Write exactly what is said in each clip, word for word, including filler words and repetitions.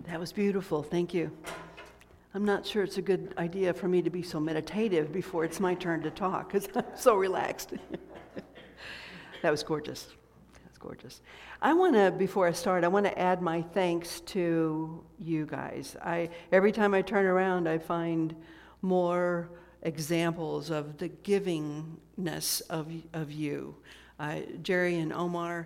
That was beautiful. Thank you. I'm not sure it's a good idea for me to be so meditative before it's my turn to talk because I'm so relaxed. That was gorgeous. That was gorgeous. I want to, before I start, I want to add my thanks to you guys. I every time I turn around, I find more examples of the givingness of of you. Uh, Jerry and Omar,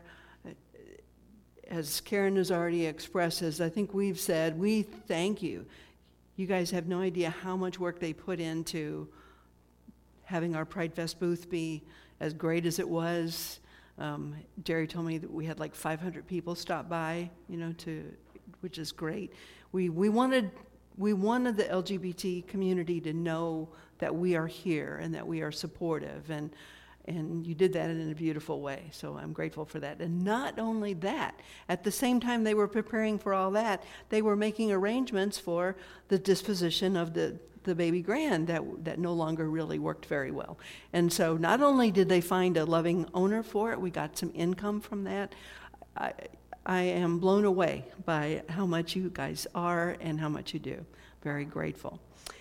as Karen has already expressed, as I think we've said, we thank you. You guys have no idea how much work they put into having our Pride Fest booth be as great as it was. Um, Jerry told me that we had like five hundred people stop by, you know, to, which is great. We we wanted we wanted the L G B T community to know that we are here and that we are supportive, and and you did that in a beautiful way. So I'm grateful for that. And not only that, at the same time they were preparing for all that, they were making arrangements for the disposition of the the baby grand that that no longer really worked very well. And so not only did they find a loving owner for it, we got some income from that. I, I am blown away by how much you guys are and how much you do. Very grateful.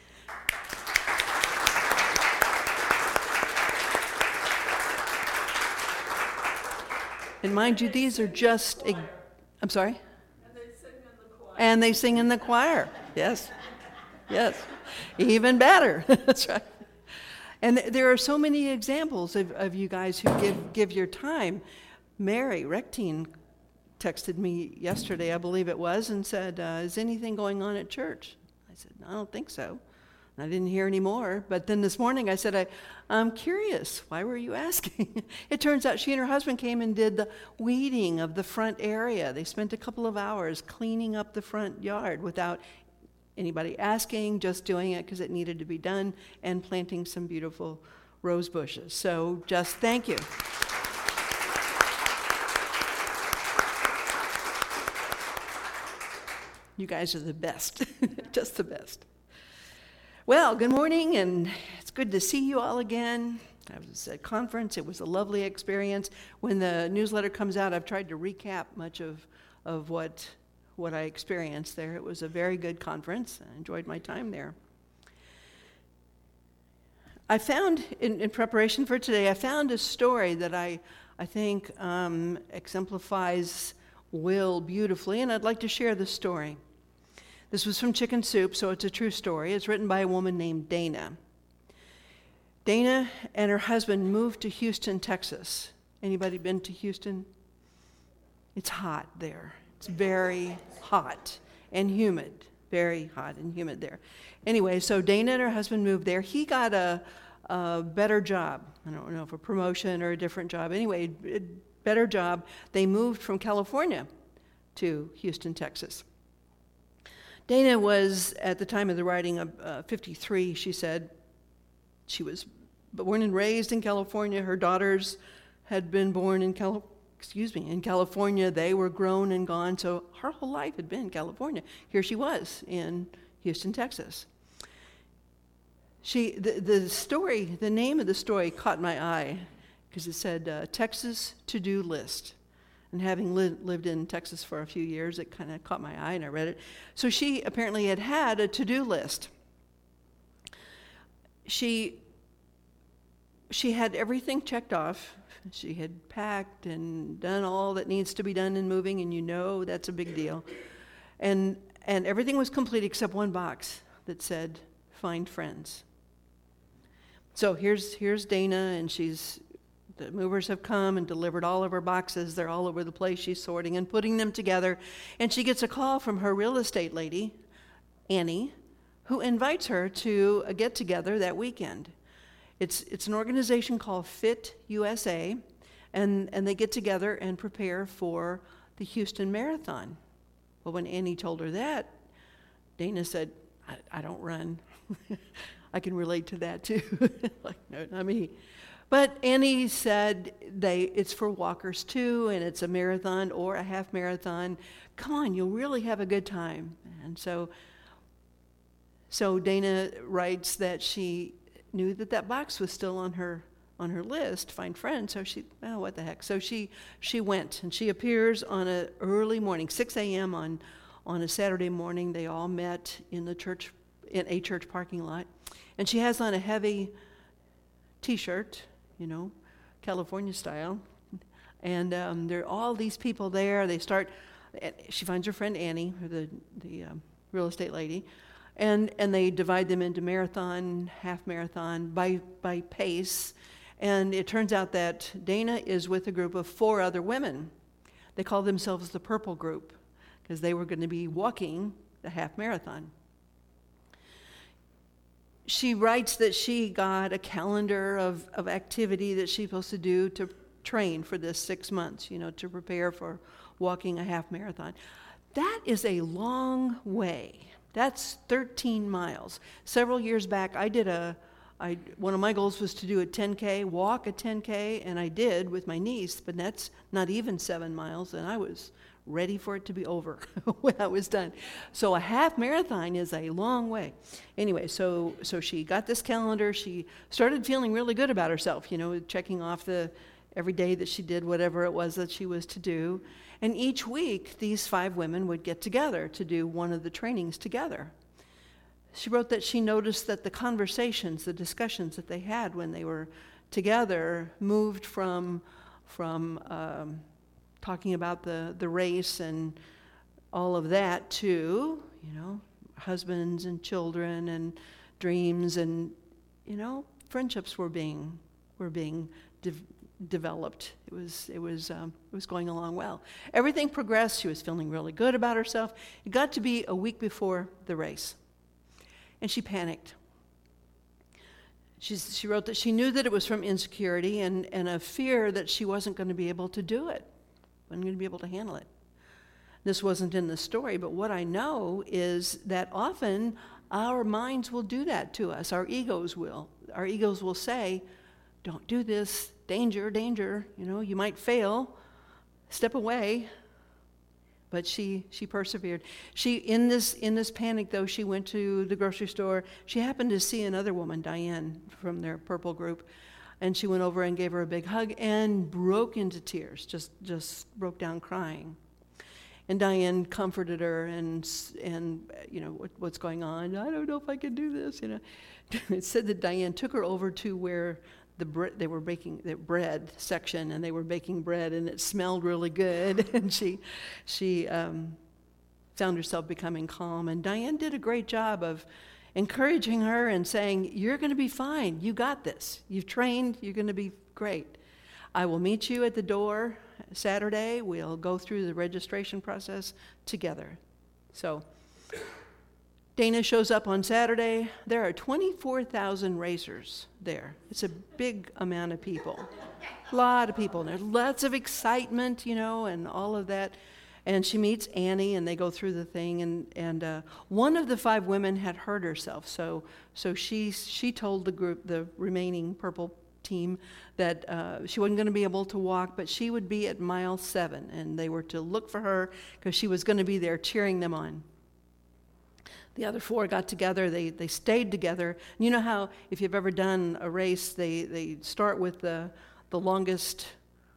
And mind you, these are just, I'm sorry? And they sing in the choir. And they sing in the choir, yes. Yes, even better. That's right. And th- there are so many examples of, of you guys who give, give your time. Mary Rectine texted me yesterday, I believe it was, and said, uh, is anything going on at church? I said, no, I don't think so. And I didn't hear any more. But then this morning I said, I, I'm curious. Why were you asking? It turns out she and her husband came and did the weeding of the front area. They spent a couple of hours cleaning up the front yard without anybody asking, just doing it because it needed to be done, and planting some beautiful rose bushes. So just thank you. You guys are the best, just the best. Well, good morning, and it's good to see you all again. I was at a conference. It was a lovely experience. When the newsletter comes out, I've tried to recap much of, of what what I experienced there. It was a very good conference. I enjoyed my time there. I found, in, in preparation for today, I found a story that I, I think um, exemplifies Will beautifully, and I'd like to share this story. This was from Chicken Soup, so it's a true story. It's written by a woman named Dana. Dana and her husband moved to Houston, Texas. Anybody been to Houston? It's hot there. It's very hot and humid, very hot and humid there. Anyway, so Dana and her husband moved there. He got a, a better job. I don't know if a promotion or a different job. Anyway, a better job. They moved from California to Houston, Texas. Dana was, at the time of the writing, of uh, fifty-three, she said. She was born and raised in California. Her daughters had been born in California. Excuse me, in California. They were grown and gone, so her whole life had been in California. Here she was in Houston, Texas. She, the, the story, the name of the story caught my eye because it said uh, Texas to-do list. And having li- lived in Texas for a few years, it kind of caught my eye and I read it. So she apparently had had a to-do list. She, she had everything checked off. She had packed and done all that needs to be done in moving, and you know that's a big deal. And and everything was complete except one box that said, find friends. So here's here's Dana, and she's, the movers have come and delivered all of her boxes. They're all over the place. She's sorting and putting them together. And she gets a call from her real estate lady, Annie, who invites her to a get-together that weekend. It's it's an organization called Fit U S A, and, and they get together and prepare for the Houston Marathon. Well, when Annie told her that, Dana said, I, I don't run. I can relate to that too. Like, no, not me. But Annie said they it's for walkers too, and it's a marathon or a half marathon. Come on, you'll really have a good time. And so, so Dana writes that she knew that that box was still on her on her list, find friends. So she, oh, what the heck? So she she went, and she appears on a early morning, six a.m. on on a Saturday morning, they all met in the church, in a church parking lot. And she has on a heavy t-shirt, you know, California style. And um, there are all these people there. They start, she finds her friend Annie, the, the um, real estate lady, and, and they divide them into marathon, half marathon, by, by pace. And it turns out that Dana is with a group of four other women. They call themselves the Purple Group because they were going to be walking the half marathon. She writes that she got a calendar of, of activity that she's supposed to do to train for this six months, you know, to prepare for walking a half marathon. That is a long way. That's thirteen miles. Several years back, I did a, I, one of my goals was to do a ten K, walk a ten K, and I did with my niece, but that's not even seven miles, and I was ready for it to be over when I was done. So a half marathon is a long way. Anyway, so so she got this calendar. She started feeling really good about herself, you know, checking off the every day that she did whatever it was that she was to do. And each week, these five women would get together to do one of the trainings together. She wrote that she noticed that the conversations, the discussions that they had when they were together moved from, from um, talking about the, the race and all of that to, you know, husbands and children and dreams, and, you know, friendships were being were being de- developed. It was it was um, it was going along well. Everything progressed. She was feeling really good about herself. It got to be a week before the race, and she panicked. She's, she wrote that she knew that it was from insecurity and, and a fear that she wasn't going to be able to do it. I'm going to be able to handle it. This wasn't in the story, but what I know is that often our minds will do that to us. Our egos will. Our egos will say, don't do this, danger, danger, you know, you might fail, step away. But she she persevered. She in this in this panic though, she went to the grocery store. She happened to see another woman, Diane, from their Purple Group. And she went over and gave her a big hug and broke into tears, just just broke down crying. And Diane comforted her and, and you know, what, what's going on? I don't know if I can do this, you know. It said that Diane took her over to where the bre- they were baking the bread section, and they were baking bread, and it smelled really good. And she she um, found herself becoming calm. And Diane did a great job of encouraging her and saying, you're going to be fine. You got this. You've trained. You're going to be great. I will meet you at the door Saturday. We'll go through the registration process together. So Dana shows up on Saturday. There are twenty-four thousand racers there. It's a big amount of people. A lot of people. And there's lots of excitement, you know, and all of that. And she meets Annie, and they go through the thing. And, and uh, one of the five women had hurt herself. So so she she told the group, the remaining Purple team, that uh, she wasn't going to be able to walk, but she would be at mile seven. And they were to look for her because she was going to be there cheering them on. The other four got together. They they stayed together. And you know how if you've ever done a race, they, they start with the the longest.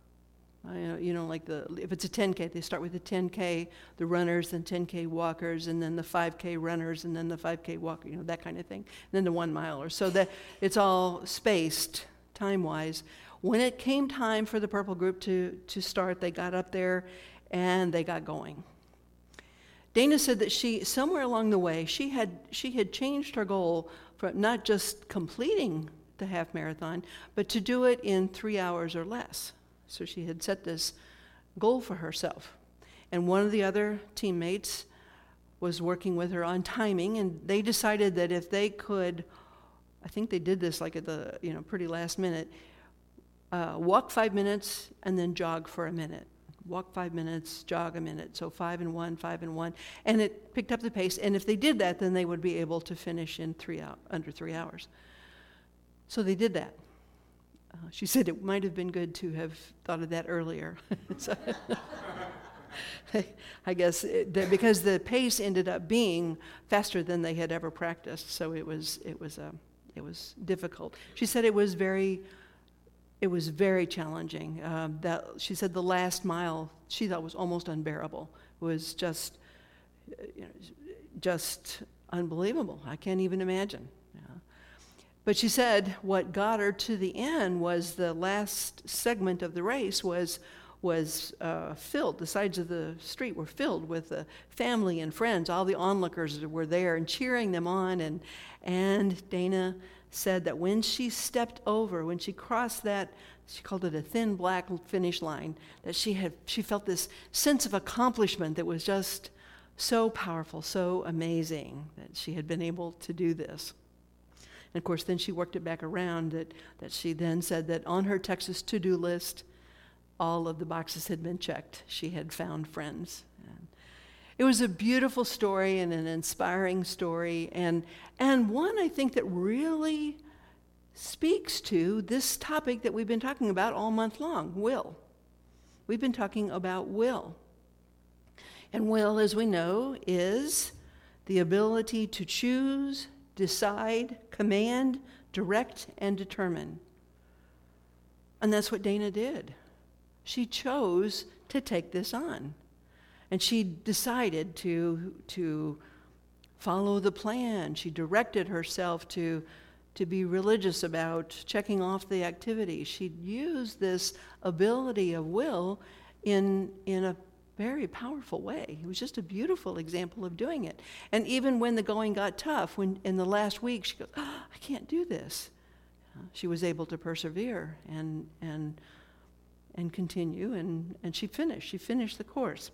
I, you know, like the if it's a ten K, they start with the ten K, the runners, then ten K walkers, and then the five K runners, and then the five K walker, you know, that kind of thing. And then the one miler. So that it's all spaced time-wise. When it came time for the Purple Group to to start, they got up there and they got going. Dana said that she, somewhere along the way, she had she had changed her goal from not just completing the half marathon, but to do it in three hours or less. So she had set this goal for herself. And one of the other teammates was working with her on timing, and they decided that if they could, I think they did this like at the, you know, pretty last minute, uh, walk five minutes and then jog for a minute. Walk five minutes, jog a minute. So five and one, five and one. And it picked up the pace. And if they did that, then they would be able to finish in three hour, under three hours. So they did that. Uh, she said it might have been good to have thought of that earlier. So, I guess it, the, because the pace ended up being faster than they had ever practiced, so it was it was uh, it was difficult. She said it was very it was very challenging. Um, that she said the last mile she thought was almost unbearable. It was just you know, just unbelievable. I can't even imagine. Yeah. But she said what got her to the end was the last segment of the race was was uh, filled. The sides of the street were filled with uh, family and friends. All the onlookers were there and cheering them on. And and Dana said that when she stepped over, when she crossed that, she called it a thin black finish line, that she had she felt this sense of accomplishment that was just so powerful, so amazing that she had been able to do this. And of course, then she worked it back around that, that she then said that on her Texas to-do list, all of the boxes had been checked. She had found friends. And it was a beautiful story and an inspiring story, and, and one I think that really speaks to this topic that we've been talking about all month long, will. We've been talking about will. And will, as we know, is the ability to choose, decide, command, direct, and determine. And that's what Dana did. She chose to take this on. And she decided to, to follow the plan. She directed herself to, to be religious about checking off the activities. She used this ability of will in, in a very powerful way. It was just a beautiful example of doing it. And even when the going got tough, when in the last week she goes, oh, I can't do this. Uh, she was able to persevere and and and continue, and, and she finished. She finished the course.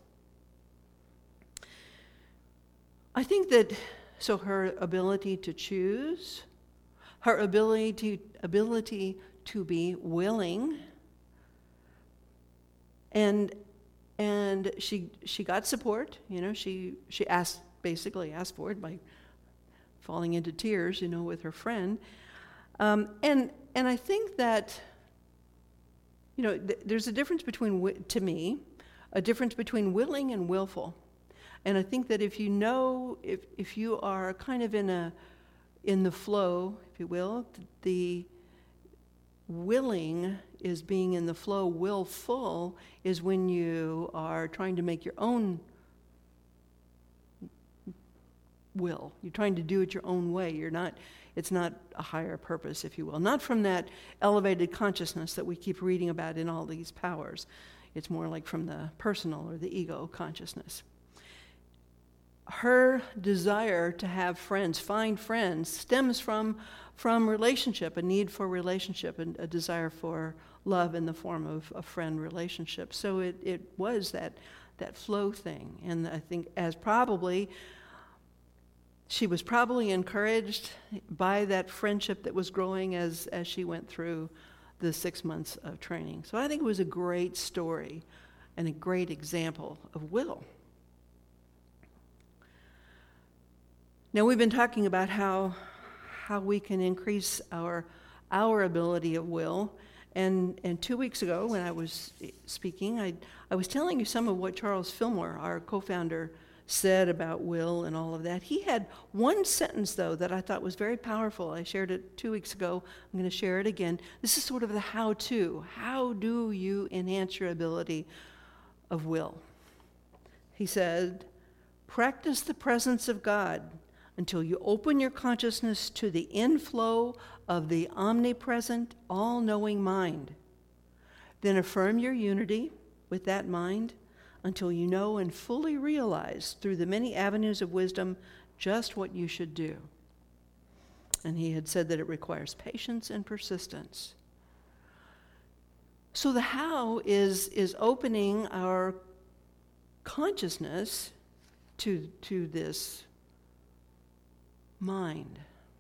I think that, so her ability to choose, her ability to, ability to be willing, and And she she got support, you know, she she asked, basically asked for it by falling into tears, you know, with her friend. Um, and and I think that, you know, th- there's a difference between, wi- to me, a difference between willing and willful. And I think that if you know, if if you are kind of in a, in the flow, if you will, the willing is being in the flow. Willful is when you are trying to make your own will. You're trying to do it your own way. You're not, it's not a higher purpose, if you will. Not from that elevated consciousness that we keep reading about in all these powers. It's more like from the personal or the ego consciousness. Her desire to have friends, find friends, stems from, from relationship, a need for relationship, and a desire for love in the form of a friend relationship. So it, it was that, that flow thing. And I think as probably, she was probably encouraged by that friendship that was growing as, as she went through the six months of training. So I think it was a great story and a great example of will. Now, we've been talking about how, how we can increase our, our ability of will. And, and two weeks ago, when I was speaking, I, I was telling you some of what Charles Fillmore, our co-founder, said about will and all of that. He had one sentence, though, that I thought was very powerful. I shared it two weeks ago. I'm going to share it again. This is sort of the how-to. How do you enhance your ability of will? He said, practice the presence of God until you open your consciousness to the inflow of the omnipresent, all-knowing mind. Then affirm your unity with that mind until you know and fully realize through the many avenues of wisdom just what you should do. And he had said that it requires patience and persistence. So the how is, is opening our consciousness to, to this mind.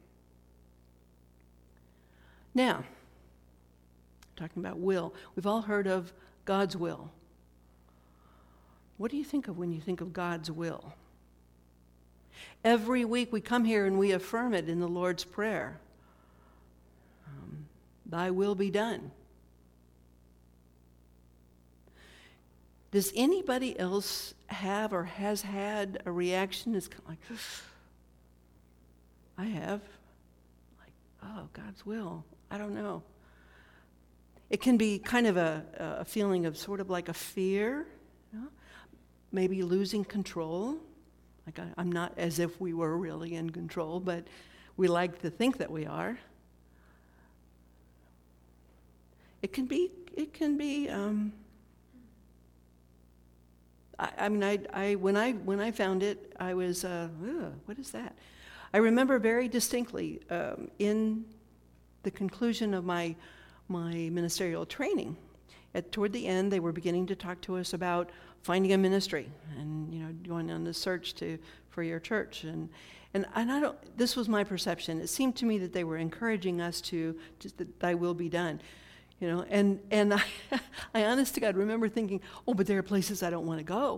Now, talking about will, we've all heard of God's will. What do you think of when you think of God's will? Every week we come here and we affirm it in the Lord's Prayer. Um, Thy will be done. Does anybody else have or has had a reaction that's kind of like, I have? Like, oh, God's will. I don't know. It can be kind of a, a feeling of sort of like a fear, you know? Maybe losing control Like I, I'm not as if we were really in control, but we like to think that we are. It can be, it can be, um, I, I mean, I, I, when I, when I found it, I was, uh, ugh, what is that? I remember very distinctly um, in the conclusion of my, my ministerial training, at, toward the end, they were beginning to talk to us about finding a ministry and, you know, going on the search to, for your church. And, and, and I don't, this was my perception. It seemed to me that they were encouraging us to, just that thy will be done. You know, and, and I, I honest to God remember thinking, oh, but there are places I don't want to go.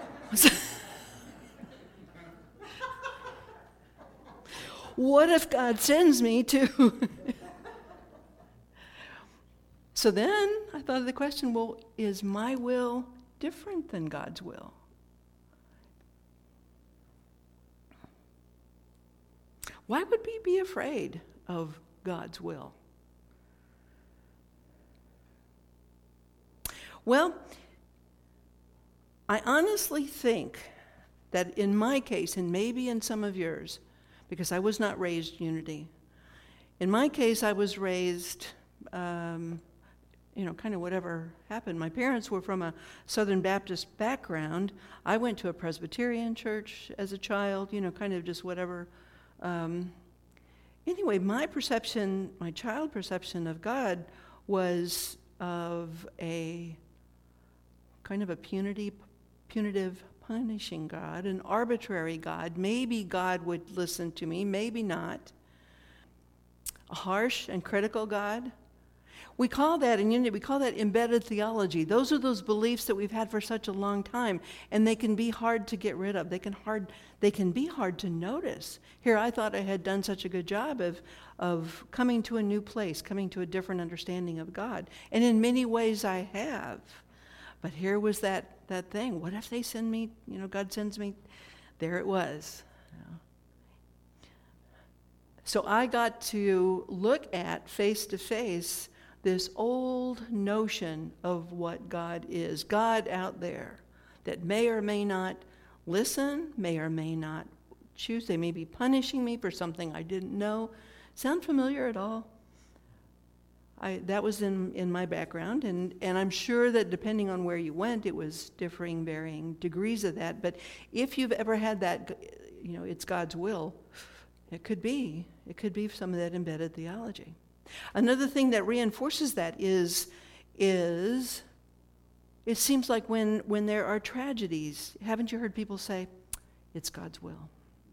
What if God sends me to? So then I thought of the question, well, is my will different than God's will? Why would we be afraid of God's will? Well, I honestly think that in my case, and maybe in some of yours, because I was not raised Unity, in my case I was raised, um, you know, kind of whatever happened. My parents were from a Southern Baptist background. I went to a Presbyterian church as a child, you know, kind of just whatever. Um, anyway, my perception, my child perception of God was of a kind of a punitive, punitive, punishing God, an arbitrary God. Maybe God would listen to me, maybe not. A harsh and critical God. We call that in Unity, we call that embedded theology. Those are those beliefs that we've had for such a long time, and they can be hard to get rid of. They can hard, they can be hard to notice. Here, I thought I had done such a good job of, of coming to a new place, coming to a different understanding of God. And in many ways I have. But here was that, that thing. What if they send me, you know, God sends me? There it was. You know. So I got to look at face to face this old notion of what God is. God out there that may or may not listen, may or may not choose. They may be punishing me for something I didn't know. Sound familiar at all? I, that was in, in my background, and, and I'm sure that depending on where you went, it was differing, varying degrees of that. But if you've ever had that, you know, it's God's will, it could be. It could be some of that embedded theology. Another thing that reinforces that is, is it seems like when, when there are tragedies, haven't you heard people say, it's God's will?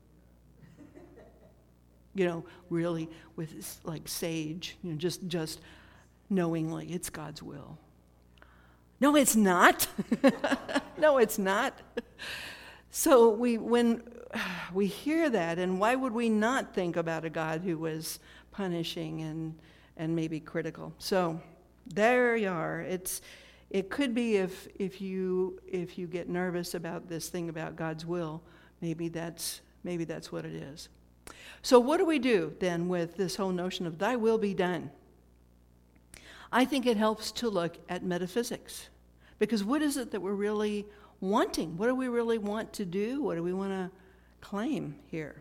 You know, really with like sage, you know, just just knowingly, it's God's will. No, it's not. No, it's not. So we when we hear that, and why would we not think about a God who was punishing and and maybe critical? So there you are. It's it could be if if you if you get nervous about this thing about God's will, maybe that's maybe that's what it is. So what do we do then with this whole notion of thy will be done? I think it helps to look at metaphysics. Because what is it that we're really wanting? What do we really want to do? What do we want to claim here?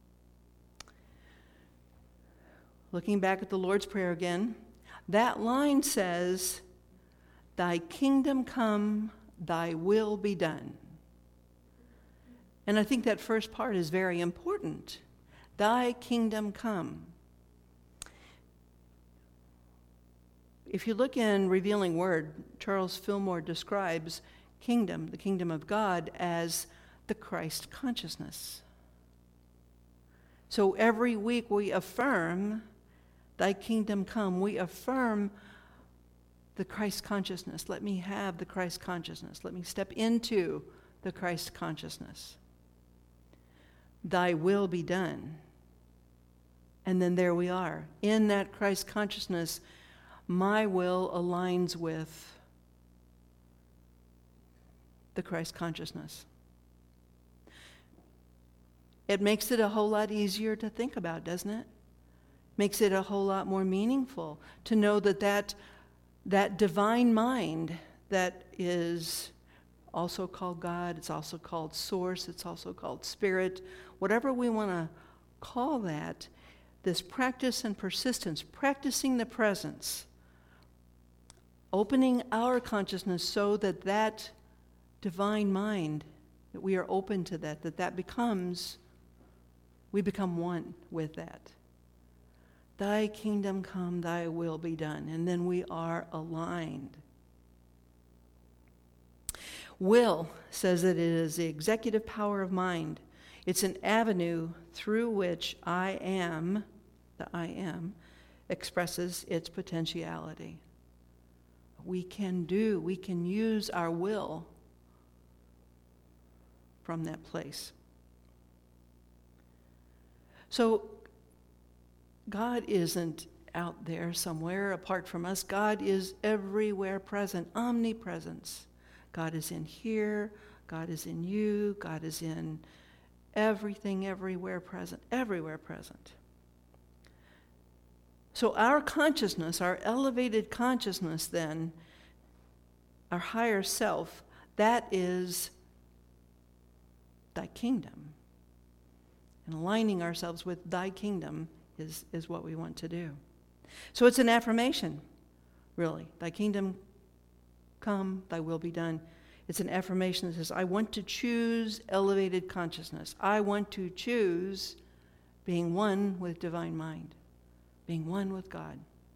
Looking back at the Lord's Prayer again, that line says, thy kingdom come, thy will be done. And I think that first part is very important. Thy kingdom come. If you look in Revealing Word, Charles Fillmore describes kingdom, the kingdom of God, as the Christ consciousness. So every week we affirm, thy kingdom come. We affirm the Christ consciousness. Let me have the Christ consciousness. Let me step into the Christ consciousness. Thy will be done. And then there we are. In that Christ consciousness, my will aligns with the Christ consciousness. It makes it a whole lot easier to think about, doesn't it? Makes it a whole lot more meaningful to know that that, that divine mind that is also called God. It's also called Source. It's also called Spirit. Whatever we want to call that, this practice and persistence, practicing the presence, opening our consciousness so that that divine mind, that we are open to that, that that becomes, we become one with that. Thy kingdom come, thy will be done. And then we are aligned. Will says that it is the executive power of mind. It's an avenue through which I am, the I am, expresses its potentiality. We can do, we can use our will from that place. So God isn't out there somewhere apart from us. God is everywhere present, omnipresence. God is in here, God is in you, God is in everything, everywhere present, everywhere present. So our consciousness, our elevated consciousness then, our higher self, that is thy kingdom. And aligning ourselves with thy kingdom is, is what we want to do. So it's an affirmation, really. Thy kingdom come, thy will be done. It's an affirmation that says, I want to choose elevated consciousness. I want to choose being one with divine mind, being one with God.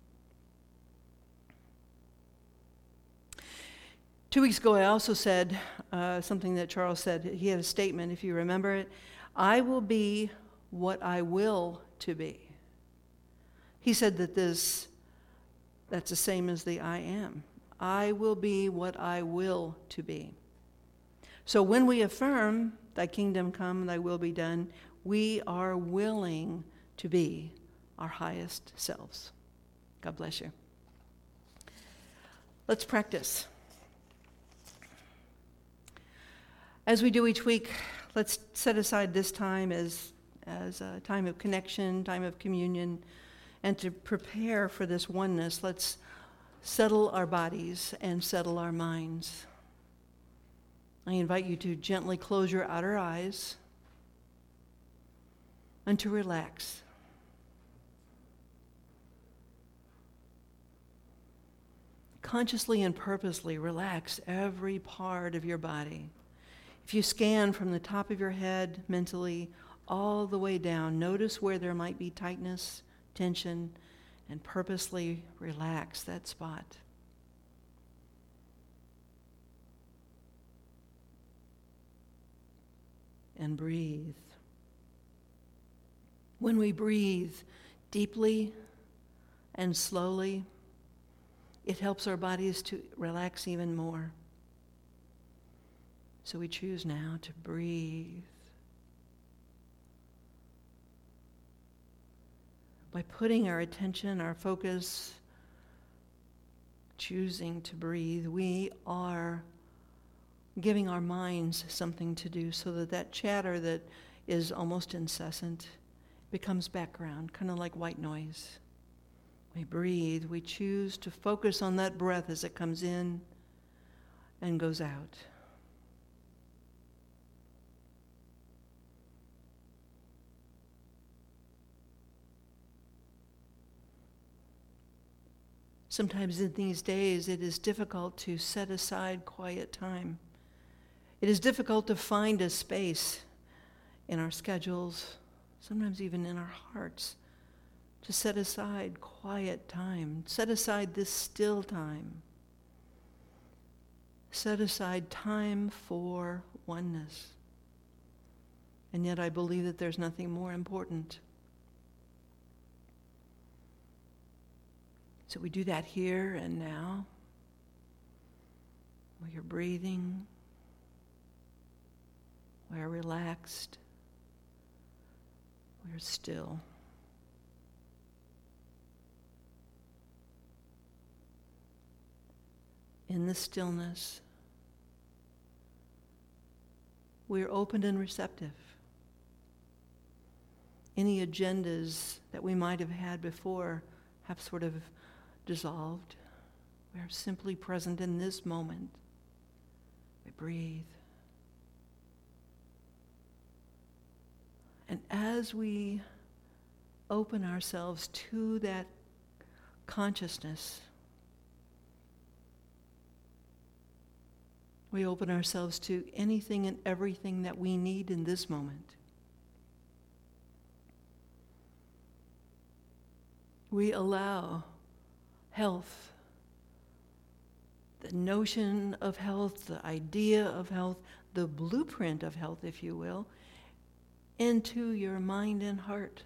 Two weeks ago, I also said uh, something that Charles said. He had a statement, if you remember it. I will be what I will to be. He said that this, that's the same as the I am. I will be what I will to be. So when we affirm, thy kingdom come, thy will be done, we are willing to be our highest selves. God bless you. Let's practice. As we do each week, let's set aside this time as, as a time of connection, time of communion, and to prepare for this oneness, let's settle our bodies and settle our minds. I invite you to gently close your outer eyes and to relax. Consciously and purposely relax every part of your body. If you scan from the top of your head mentally all the way down, notice where there might be tightness, tension, and purposely relax that spot. And breathe. When we breathe deeply and slowly, it helps our bodies to relax even more. So we choose now to breathe. By putting our attention, our focus, choosing to breathe, we are giving our minds something to do so that that chatter that is almost incessant becomes background, kind of like white noise. We breathe, we choose to focus on that breath as it comes in and goes out. Sometimes in these days, it is difficult to set aside quiet time. It is difficult to find a space in our schedules, sometimes even in our hearts, to set aside quiet time, set aside this still time, set aside time for oneness. And yet I believe that there's nothing more important. So we do that here and now, while you're breathing, while you're relaxed, while you're still. In the stillness, we're open and receptive. Any agendas that we might have had before have sort of dissolved. We are simply present in this moment. We breathe. And as we open ourselves to that consciousness, we open ourselves to anything and everything that we need in this moment. We allow health, the notion of health, the idea of health, the blueprint of health, if you will, into your mind and heart.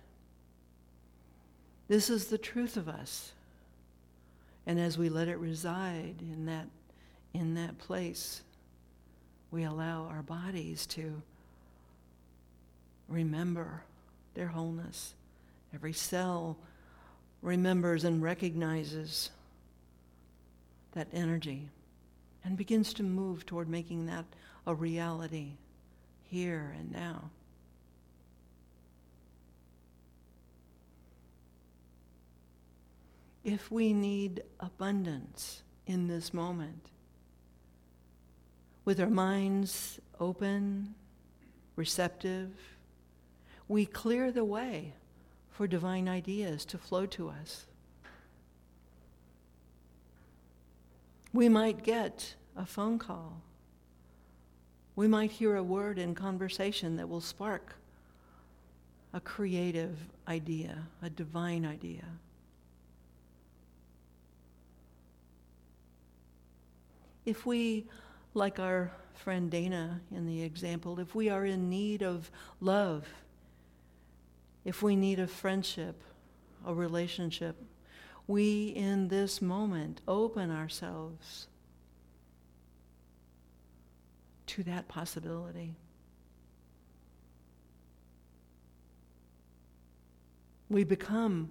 This is the truth of us. And as we let it reside in that, in that place, we allow our bodies to remember their wholeness. Every cell remembers and recognizes that energy and begins to move toward making that a reality here and now. If we need abundance in this moment, with our minds open, receptive, we clear the way for divine ideas to flow to us. We might get a phone call. We might hear a word in conversation that will spark a creative idea, a divine idea. If we, like our friend Dana in the example, if we are in need of love, if we need a friendship, a relationship, we in this moment open ourselves to that possibility. We become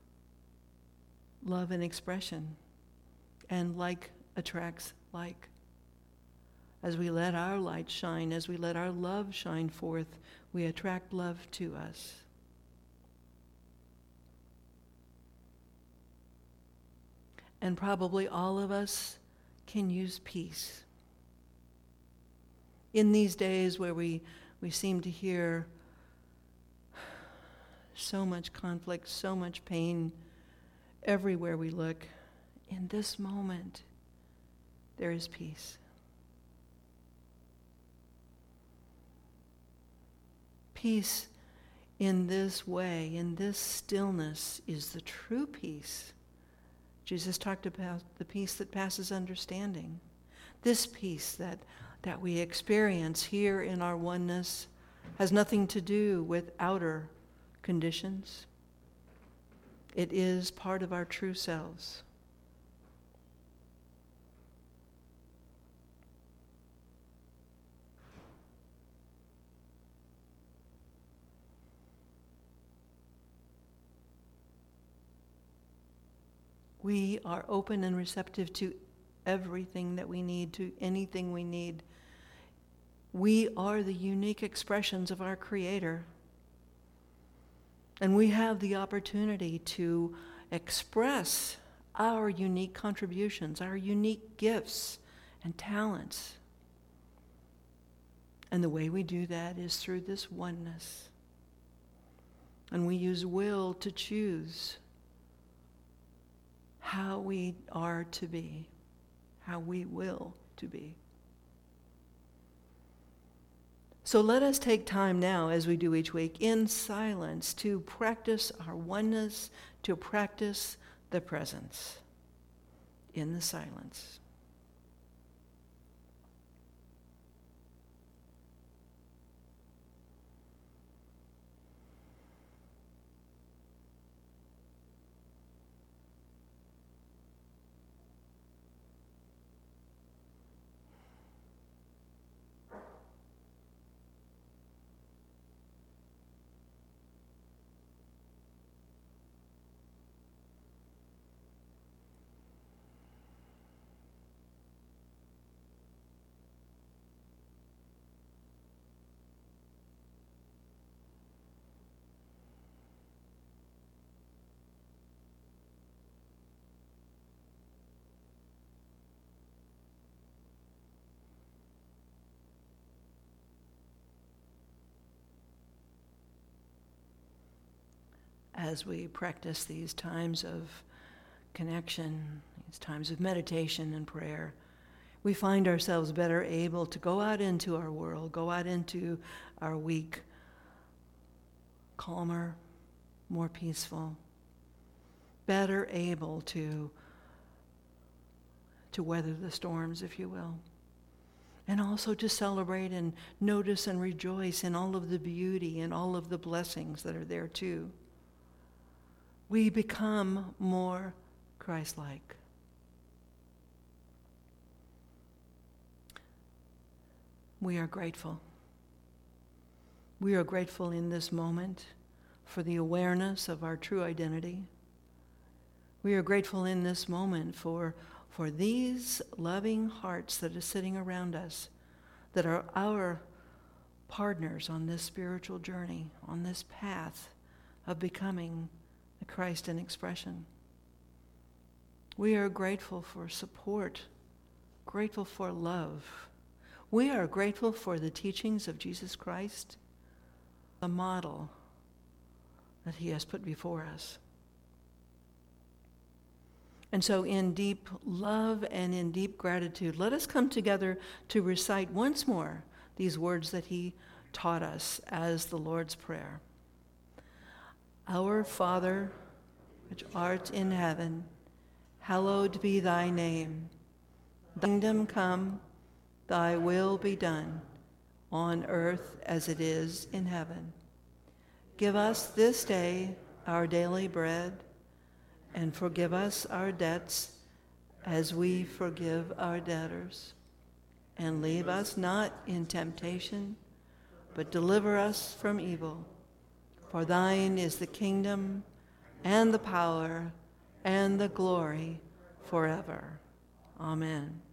love in expression, and like attracts like. As we let our light shine, as we let our love shine forth, we attract love to us. And probably all of us can use peace. In these days where we, we seem to hear so much conflict, so much pain everywhere we look, in this moment, there is peace. Peace in this way, in this stillness, is the true peace. Jesus talked about the peace that passes understanding. This peace that, that we experience here in our oneness has nothing to do with outer conditions. It is part of our true selves. We are open and receptive to everything that we need, to anything we need. We are the unique expressions of our Creator. And we have the opportunity to express our unique contributions, our unique gifts and talents. And the way we do that is through this oneness. And we use will to choose how we are to be, how we will to be. So let us take time now, as we do each week, in silence to practice our oneness, to practice the presence in the silence. as we practice these times of connection, these times of meditation and prayer, we find ourselves better able to go out into our world, go out into our week, calmer, more peaceful, better able to, to weather the storms, if you will, and also to celebrate and notice and rejoice in all of the beauty and all of the blessings that are there too. We become more Christ-like. We are grateful. We are grateful in this moment for the awareness of our true identity. We are grateful in this moment for, for these loving hearts that are sitting around us, that are our partners on this spiritual journey, on this path of becoming a Christ in expression. We are grateful for support, grateful for love. We are grateful for the teachings of Jesus Christ, the model that he has put before us. And so in deep love and in deep gratitude, let us come together to recite once more these words that he taught us as the Lord's Prayer. Our Father, which art in heaven, hallowed be thy name. Thy kingdom come, thy will be done, on earth as it is in heaven. Give us this day our daily bread, and forgive us our debts as we forgive our debtors. And leave us not in temptation, but deliver us from evil. For thine is the kingdom, and the power, and the glory forever. Amen.